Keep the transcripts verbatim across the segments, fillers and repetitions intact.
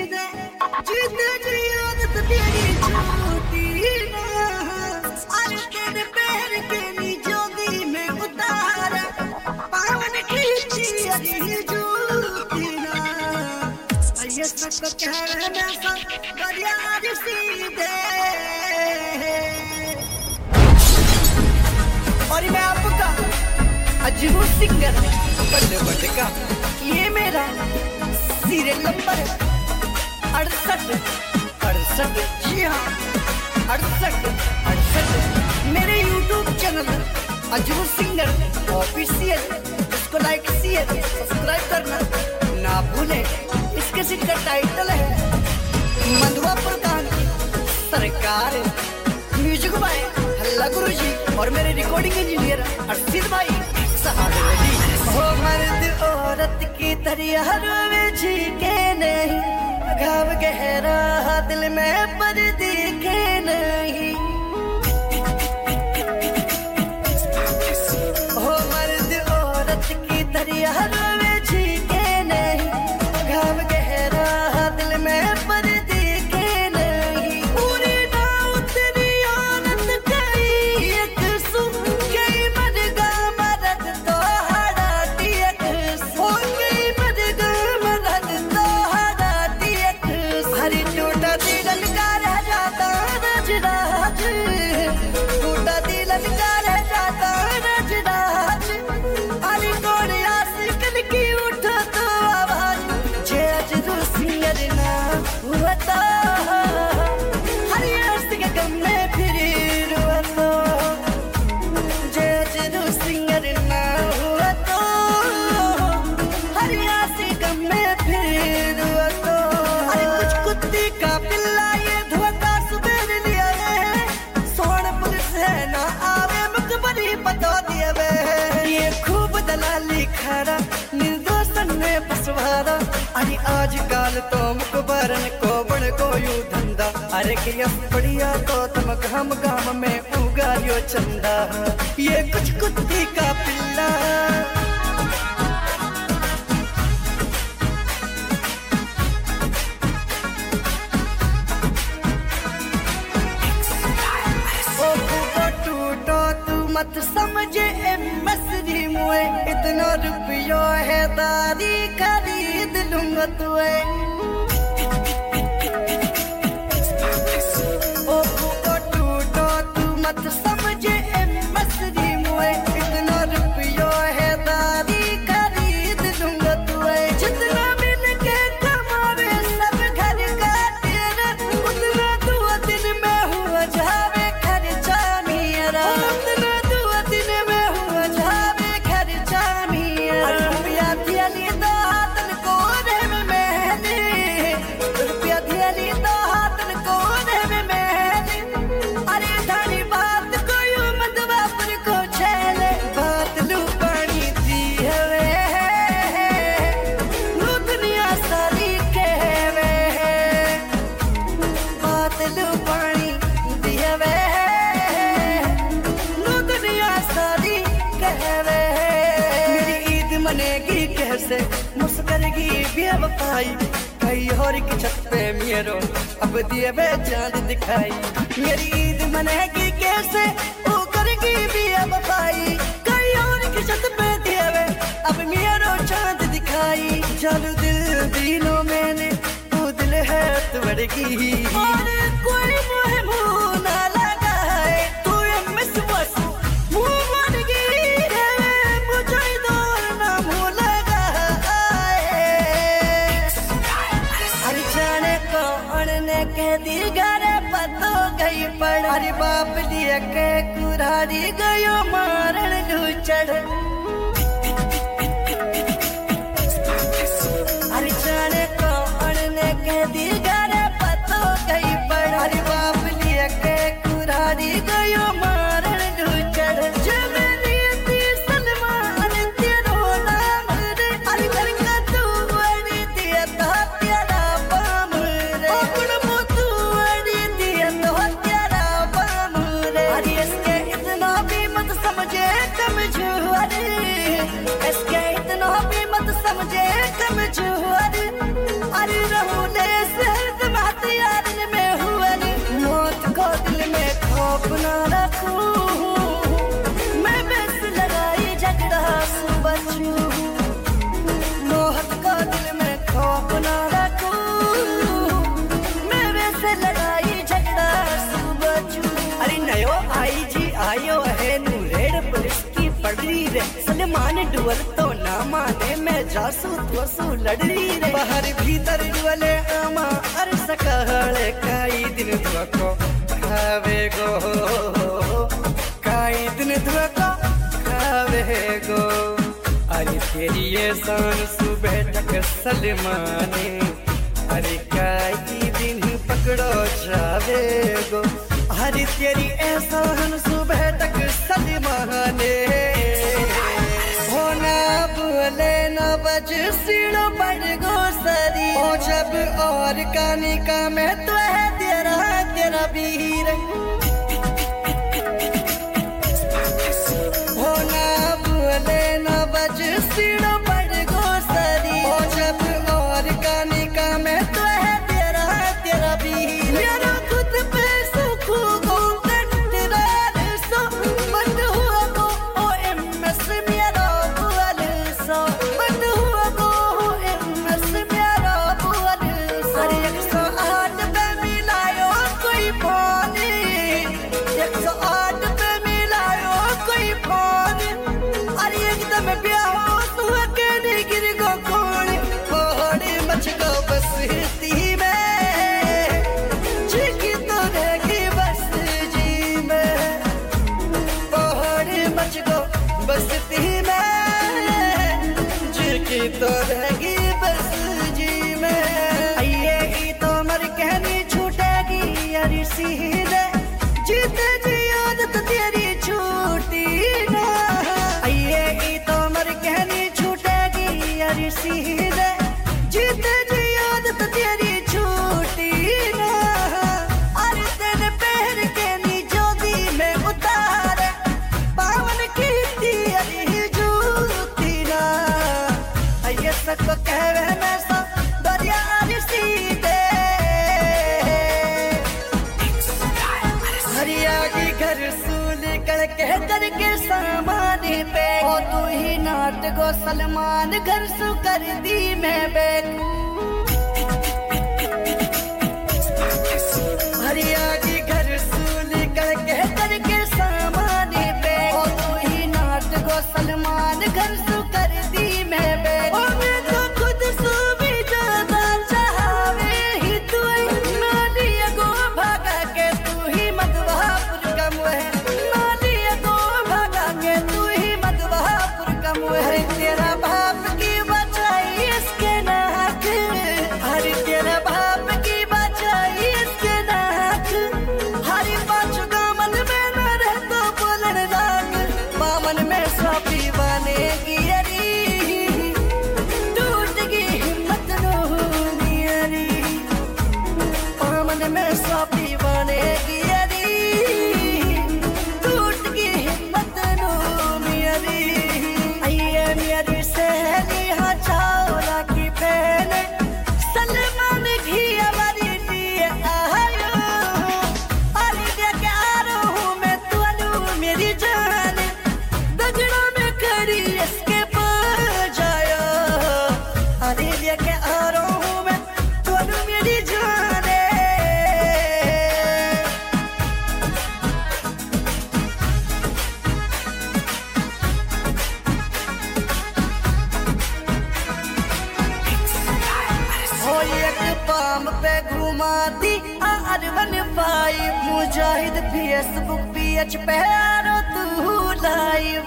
सीधे जीते जी आदत तेरी छूटी ना अरे तेरे पैर के नीचों दी में उतार पावन खींची अरी जूती ना ये सब कहना सब दरिया सीधे और मैं आपका अजरू सिंगर बड़े बड़े का ये मेरा सीरियल नंबर अड़सठ अड़सठ जी हाँ अड़सठ अड़सठ मेरे यूट्यूब चैनल अजरू सिंगर ऑफिशियल इसको लाइक शेयर सब्सक्राइब करना ना भूले। इसके सीट का टाइटल है मंधुआ प्रधान की सरकार म्यूजिक बाय हल्ला गुरु जी और मेरे रिकॉर्डिंग इंजीनियर अर्शिद भाई सहारे जी। हो मर्द औरत की तरह रोवे जी के नहीं घाव गहरा दिल में पर दिखे नहीं हो मर्द औरत की तरह रोवे जी के नहीं घाव गहरा दिल में पर दिखे नहीं पूरी ना उतरी आनंद कई एक सु कई मरगा मरद तो हड़ाती एक सु कई मरगा मरद तो हड़ाती एक हरी टूटा दिल का रह जाता रज राज टूटा दिल का रह जाता रज राज अरे कौन आशिकन की उठा तो आवाज जे अजरू सिंगर ना हुआ तो हरी आशिक के गम में फिर रुआ तो जे अजरू सिंगर ना हुआ तो हरी आशिक गम में फिर रुआ तो अरे कुछ कुत्ती का पिल्ला ये धोखा सुबेर लिया है सोनपुर से ना आवे मुकबरी बता दिए वे ये खूब दलाली खरा निर्दोषन में बसवारा अरे आजकल तो मुकबरन को बड़ को यू धंधा अरे कि बढ़िया तो तुम घाम घाम में उगायो चंदा ये कुछ कुत्ती का पिल्ला ओ फूफा टूटो तू मत समझे ए मसरी मुए इतना रुपयो है दारी खरीद लूंगा तुए ओ फूफा टूटो तू मत समझे ए मसरी मुए इतना रुपयो है दारी खरीद लूंगा तुए जितना मिल के कमावे सब घर का तेरा उतना दो दिन में हुआ जावे खर्चा मेरा उतना दो दिन में हुआ जावे खर्चा मेरा रुपया दियाली तो हाथन को रेम मैंने रुपया दियाली तो हाथन को रेम मैंने अरे धानी बात कोई मधुआ पर को छेले बात लू पानी दी है लू दुनिया सारी कहवे बात लू पानी दी है लू दुनिया सारी कहवे मेरी ईद मनेगी कैसे मुस्करेगी बेवफाई कई और की छत पे मेरो अब दिए वे चांद दिखाई मेरी ईद मनेगी कैसे वो करेगी बेवफाई कई और की छत पे दिए वे अब मेरो चांद दिखाई चालू दिल दिनों मैंने वो दिल है तुड़गी और कोई मुहे मुंह ना लगाए तू मिस बस मुंह बन गई है मुझे दौर ना मुंह लगाए अरे जाने कौन ने कह दी घरे पतो गई पड़ अरे बाप दिया के कुरारी गयो मारण लूचड़ अरे जाने कौन ने कह दी घरे पतो गई पड़ अरे बाप लिया के कुरारी गयो मारण लूचड़ जब रीति सलमान तेरो नाम रे अरे घर का तू अड़ी दिया तो तेरा बाम रे अपन मोतू अड़ी दिया तो तेरा बाम रे अरे इसके इतना भी मत समझे कमजोर इसके इतना भी मत समझे कमजोर अरे रहूं देश खौफ ना रखूं, मैं बस लड़ाई झगड़ा से बचूं, मोहब्बत का दिल में खौफ ना रखूं, मैं बस लड़ाई झगड़ा से बचूं। अरे नयो आई जी आयो है नू रेड पुलिस की पड़री रे, सलमान डुअल तो ना माने मैं जासू तोसू लड़री रे, बाहर भीतर डुअले आमा अर सकहले काई दिन धोको खावे गो, काई दिन धोको खावे गो। अरे तेरी ये शान सुबह तक सलमाने, अरे काई दिन पकड़ो जावे गो, अरे तेरी एहसान सुबह तक सलमाने, होना बोले न बज सीढ़ो पड़ गो सरी, ओ जब और कानी का मैं तो है तेरा तेरा वीर, होना बोले न बज सीढ़ो पड़ गो सरी, ओ जब और कानी का मैं तो है तेरा तेरा वीर। मेरा खुद पे सुख गो तेरा सो बंद हुआ गो ओ एम एस मेरा बुअल सो, बंद हुआ गो ओ एम एस मेरा बुअल सो। अरे एक सौ आठ पे मिलायो कोई फोन, एक सौ आठ पे मिलायो कोई फोन, अरे एकदम बेहोश हुआ के नहीं गिर गो कोण, पहाड़ी मच गो बस्ती में, जी तो रहेगी बस जी में, पहाड़ी मच गो बस्ती में, जी तो रहेगी बस जी में। आइए ही तो मर कहनी छूटेगी यारी सीधे, जीते जी आदत तेरी छूटी ना, आइए ही तो मर कहनी छूटेगी यारी सीधे, जीते जी आदत तेरी छूटी ना। अरे तेरे पैर के नी जोगी में उतारे, पावन की तेरी जूती ना, ये सबको कहवे मैं सब दरिया सीधे, हरियाली घर सूल करके करके सामान पे, ओ तू ही नाट गो सलमान घर सु कर दी मैं बैठ, हरियाली घर सूल करके करके सामान पे, ओ तू ही नाट गो सलमान घर सु कर दी मैं बैठ, ओ मैं तो खुद सु भी ज्यादा चाहवे ही तू, नालिया गो भागा के तू ही मधुवापुर का मुँह, नालिया गो भागा के तू ही मधुवापुर का मुँह। हरे तेरा बाप की बचाई इसके नाक, हरे तेरा बाप की बचाई इसके नाक, हरी पाँच दामन में न रह तो बोलन लाग, बामन में स्वापी बनेगी अरी, टूट गई हिम्मत नूनी अरी, बामन में स्वापी बनेगी अरी, टूट गई हिम्मत नूनी अरी। आइए मेरी सहेली हाँ चावला की बहन, सलमान घी हमारी लिए आयो, अरे लेके आ रहा हूँ मैं तुअलू मेरी जान, दगड़ों में खड़ी इसके पास जायो, अरे लेके आ रहा हूँ मैं तुअलू मेरी जान। हो एक पाम पे घुमाती R one five, Mujahid Facebook page पे आरो तू लाइव,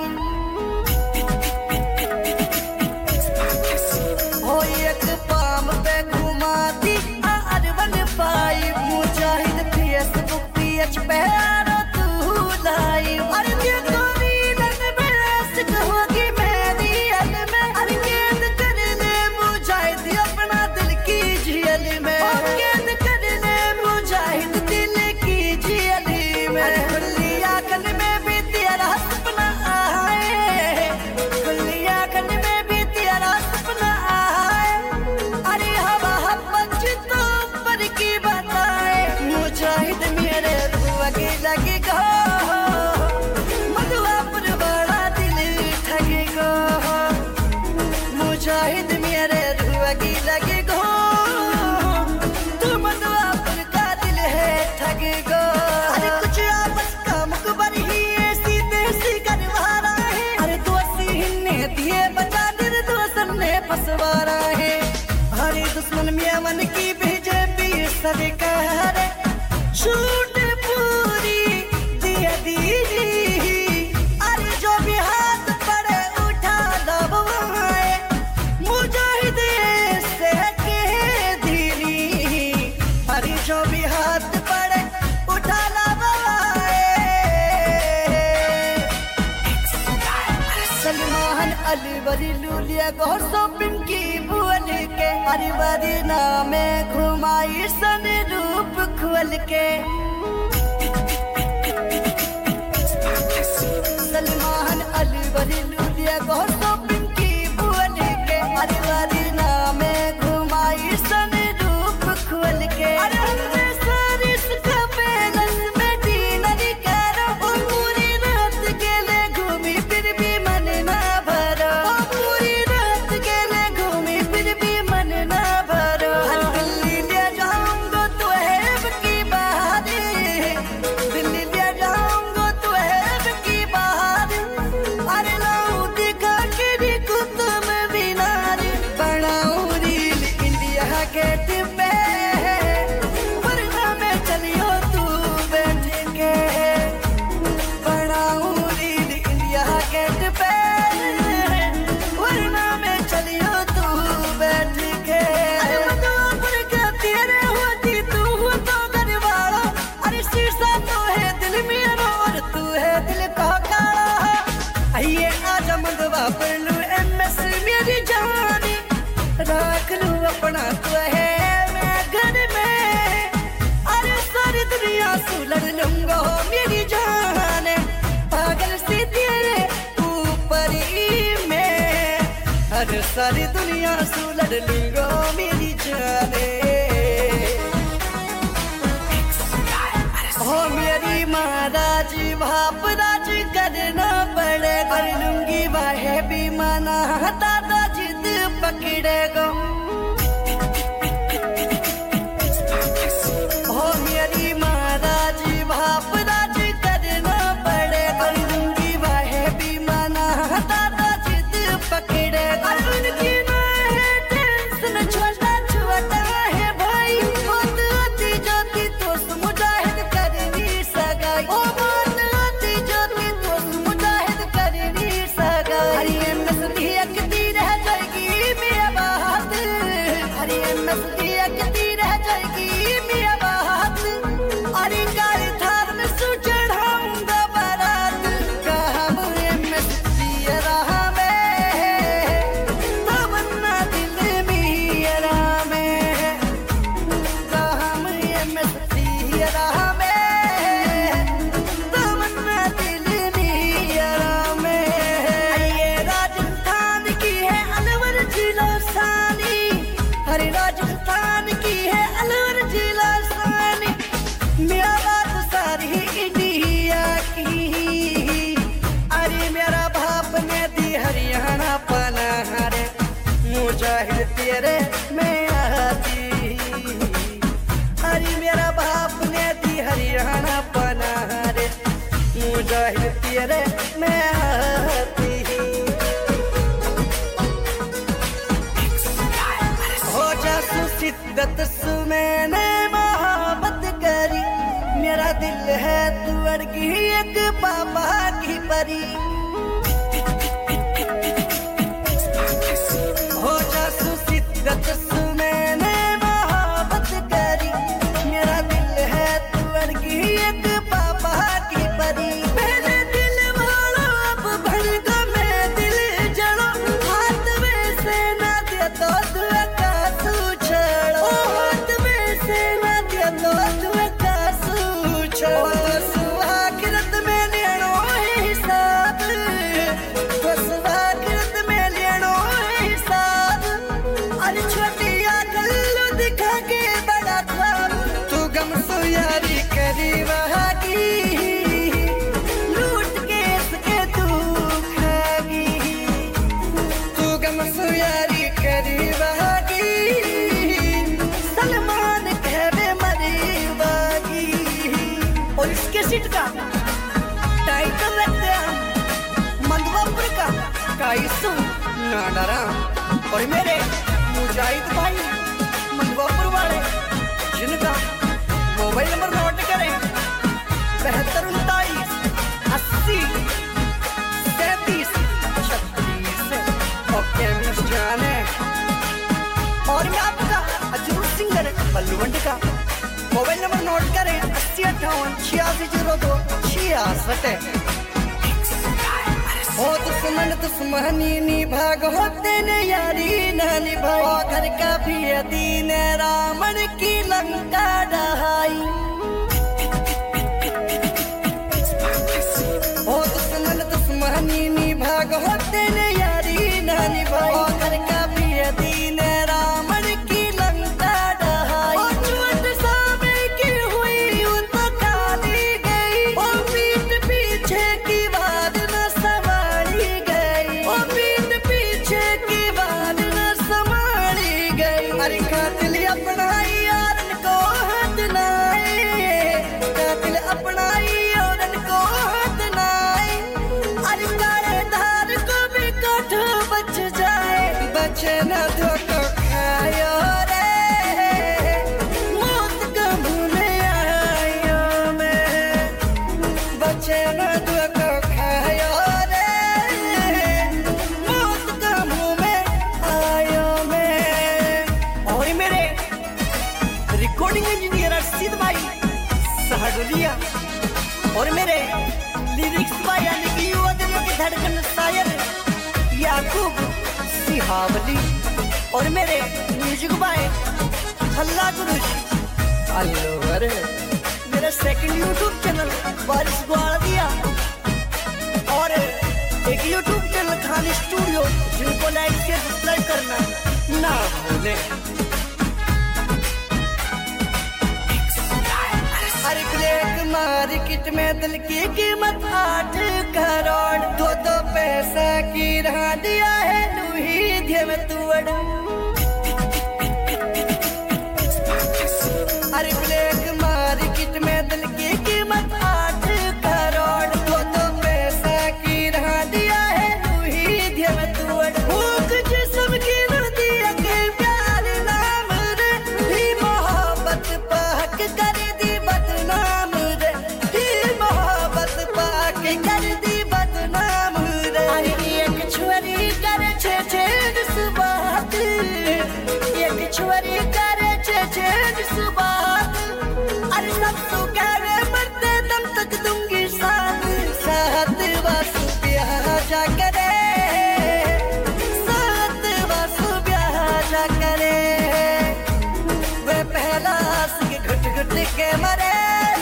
हो एक पाम पे घुमाती R one five, Mujahid Facebook page पे आरो तू लाइव। अरे देखो रीलन में ऐसे होगी मेरी हल में, अरे कैद कर ले मुजाहिद अपना दिल की झील में, और कैद कर ले मुजाहिद दिल की झील में। खुली आंखन में भी तेरा सपना आए, खुली आंखन में भी तेरा सपना आए, अरे हवा हवा तो ऊपर की बताए, मुजाहिद मेरे रूह की लग सरकार छूट पूरी दिया दीदी। अरे जो भी हाथ पड़े उठा दबाए, मुजाहिद से के दीनी। अरे जो भी हाथ पड़े उठा दबाए। सलमान अली बरी लूलिया गौर शॉपिंग की भूल के, हरी बरी नामे घुमाई सन रूप खोल के। सलमान अली बरी लूलिया गौर शॉपिंग की भूल के, हरी बरी नामे घुमाई सन रूप खोल के। रख लूं अपना तो है मैं घर में, अरे सारी दुनिया सुलझ लूंगा मेरी जान। पागल सी तेरे ऊपर ही मैं, अरे सारी दुनिया सुलझ लूंगा मेरी जान। हो मेरी महाराज भाप राज करना पड़े, कर लूंगी वाहे भी माना दादा जिद पकड़ेगा। हो मेरी महाराज भाप राज करना पड़े, कर लूंगी वाहे भी माना दादा जिद पकड़ेगा। उनकी ना है टेंशन छोटा छोटा है भाई, बहुत आती जाती तो मुजाहिद करनी सगाई। ओ बहुत आती जाती तो मुजाहिद करनी सगाई। हरी मस्ती अकती रह जाएगी मेरा बात, हरी मस्ती अकती रह जाएगी मेरा बात। अरे गाड़ी थार में सु चढ़ाऊंगा बारात, कहा मुझे मस्ती रहा में तमन्ना दिल मेरा में, कहा मुझे मस्ती रहा में तमन्ना दिल मेरा में। ये राजस्थान की है अलवर जिला सानी, हरे राजस्थान की है अलवर जिला सानी। मेरा बात सारी इंडिया की, अरे मेरा बाप ने दी हरियाणा पनारे, मुजाहिद तेरे में आती। अरे मेरा बाप ने दी हरियाणा पनारे, मुजाहिद तेरे में आती। हो जासू शिद्दत सु मैंने मोहब्बत करी, मेरा दिल है तू अड़गी एक पापा की परी। हो जासू शिद्दत सु मैंने मोहब्बत करी, मेरा दिल है तू अड़गी एक पापा की परी। पहले दिल वालों अब भड़का मैं दिल जड़ो, हाथ में से ना दिया तो दुआ का सूछड़ो, हाथ में से ना दिया तो दुआ का सूछड़ो। सुहागिरत में लेनो हिसाब, तो सुहागिरत में लेनो हिसाब। अरे छोटिया गल्लू दिखा के बड़ा ख्वाब, तू गम सो यारी करी वहाँ की, लूट के इसके तू खागी। तू गम सो यारी करी वहाँ की, सलमान कहवे मरी बागी। और इसके सीट का टाइटल रखते हैं मंदवापुर का काइसू ना डरा। और मेरे मुजाहिद भाई मंदवापुर वाले, जिनका दिया। मोबाइल नंबर नोट करें अस्सी अट्ठावन छियासी जीरो दो छियासठ। हो दुश्मन दुश्मनी निभाग होते न यारी न निभाओ घर का भी दीन रावण की लंका ढहाई। हो दुश्मन दुश्मनी निभाग होते न यारी न निभाओ घर का भी दीन रावण की लंका ढहाई। चोट सामे की हुई वो तो खाली गई, वो पीठ पीछे की बात न संभाली गई, वो पीठ पीछे की बात न संभाली गई। अरे कातिल अपनाई यार को हाथ नाए, कातिल अपनाई और को हाथ नाए। अरे काले धार को भी काठ बच जाए, बचे न धोखो खायो रे मौत का मुँह आयो में, बचे न धोखो खायो रे मौत का मुँह में आयो में। और मेरे रिकॉर्डिंग इंजीनियर अर्शिद भाई सहडुलिया और मेरे लिरिक्स भाई यानी कि युवा दिलों की धड़कन शायर याकूब सिहावली और मेरे म्यूजिक बाय हल्ला गुरुश अल्लोवर। मेरा सेकंड यूट्यूब चैनल बारिश ग्वाल दिया और एक यूट्यूब चैनल खान स्टूडियो, जिनको लाइक शेयर सब्सक्राइब करना ना भूलें। अरे ब्लैक मार्केट में दिल की कीमत आठ करोड़, दो दो पैसा की रहा दिया है लूही ध्यम तुवड़। अरे ब्लैक मार्केट में दिल की कीमत आठ करोड़, दो दो पैसा की रहा दिया है लूही ध्यम तुवड़। भूख जिस्म की नदिया के प्यार नाम रे, ही मोहब्बत पाक कर दी बदनाम रे, ही मोहब्बत पाक कर दी बदनाम रे। अरे एक छुरी करे छे छे जज्बात, एक छुरी करे छे छे जज्बात। अरे सब तो कहे मरते दम तक दूंगी साथ, साथ बस ब्याह जा करे, साथ बस ब्याह जा करे। वे पहला के घुट घुट के मरे,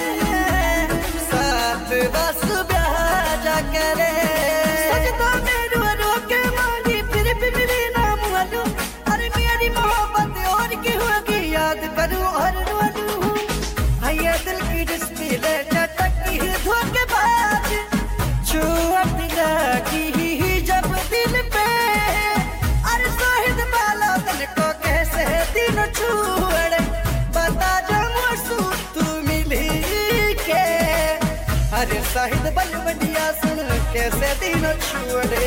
साथ बस ब्याह जा करे। सजदा में रो रो के मांगी फिर भी मिली ना मुहलू, अरे मेरी मोहब्बत और की होगी याद करूं और रो लूं। हैया दिल की डिस्प्ले चटकी धोखेबाज, चोट लगी जब दिल पे, अरे शहीद वाला दिल को कैसे दिन छोड़, बता जा मुझसे तू मिली के। अरे शाहिद बलवटिया सुन कैसे दिन छोड़े।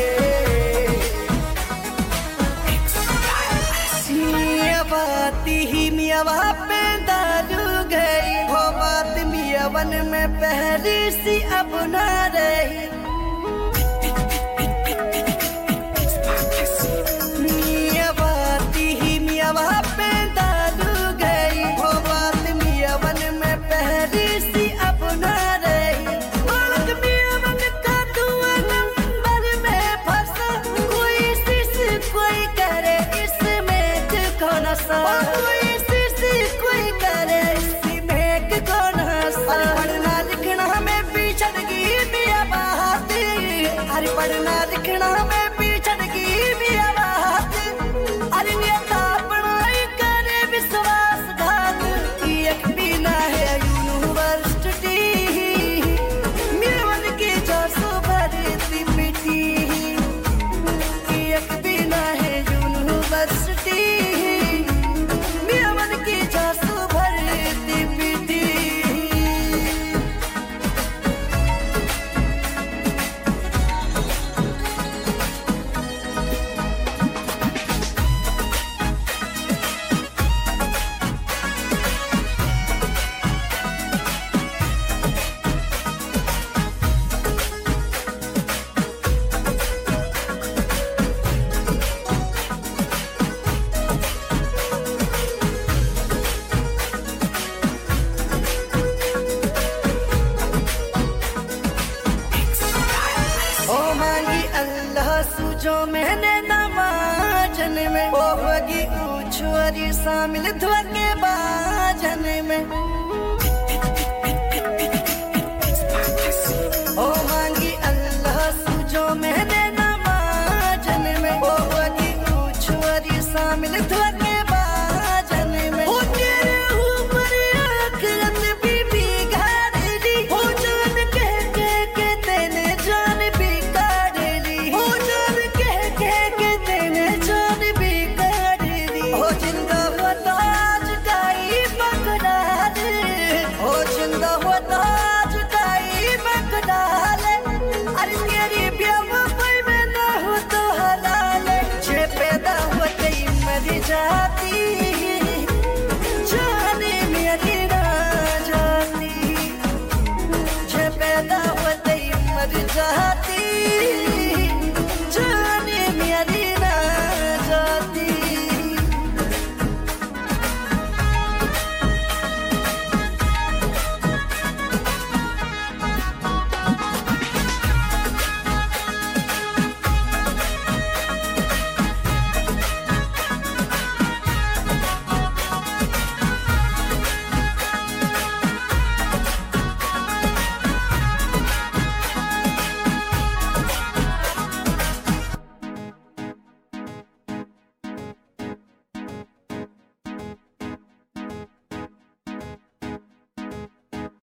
मियाँ बाती ही मियाँ वहाँ पे दारू गई, वो बात मियाँ वन में पहली सी अब ना रही। मियाँ बाती ही मियाँ वहाँ पे दारू गई, वो बात मियाँ वन में पहली सी अब ना रही। बालक मियाँ वन का धुआं नंबर में फंसा, कोई शीश कोई करे इसमें कौन सा, कोई शीश कोई करे इसमें कौन सा। पढ़ना लिखना में पिछड़गी मियाँ बात, अरे पढ़ना लिखना में पिछड़गी मियाँ बात। अरे नेता पढ़ाई करे विश्वासघात, एक बिना है यूनिवर्सिटी मियाँ वन की जासू भरती मिट्टी, एक बिना है यूनिवर्सिटी मियाँ वन की जासू भरती मिट्टी। जो मैंने नमाजन में ओ होगी उछुरी शामिल धोके बाजन में ओ मांगी अल्लाह से जो मैंने नमाजन में ओ होगी उछुरी शामिल धोके बाजन में ओ तेरे ऊपर आखिरत भी बिगाड़ ली ओ जान कह कह के तेने जान बिगाड़ ली ओ जान कह कह के तेने जान बिगाड़ ली ओ जिंदा हो ताज गाई बकरार ओ जिंदा हो ताज गाई बकरार अरे तेरी बेवफाई में ना हो तो हलाल जे पैदा होते ही मर जाती जाने मेरी ना जाती जे पैदा होते ही मर जाती